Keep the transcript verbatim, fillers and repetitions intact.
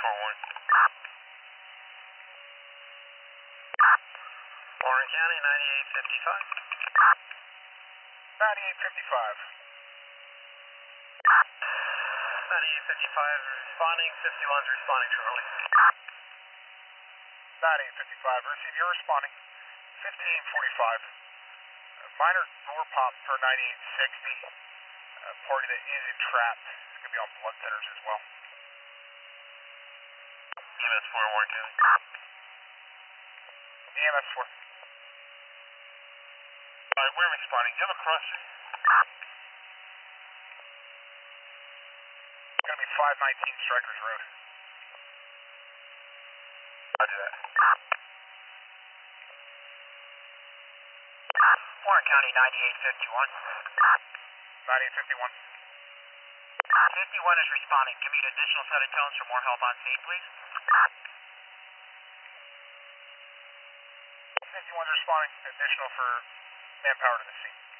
four one. Warren County, ninety-eight fifty-five. ninety-eight fifty-five. ninety-eight fifty-five responding, fifty-one's responding shortly. ninety-eight fifty-five, receive, you're responding. fifteen forty-five. Uh, minor door pop per ninety-eight sixty. Uh, party that is entrapped. It's going to be on blood thinners as well. E M S four, Warren County. E M S four. Alright, we're responding. Do you have a crusher? It's going to be five nineteen Strikers Road. Roger that. Warren County, ninety-eight fifty-one. ninety-eight fifty-one. fifty-one is responding. Give me an additional set of tones for more help on scene, please. fifty-one's responding. Additional for manpower to the scene.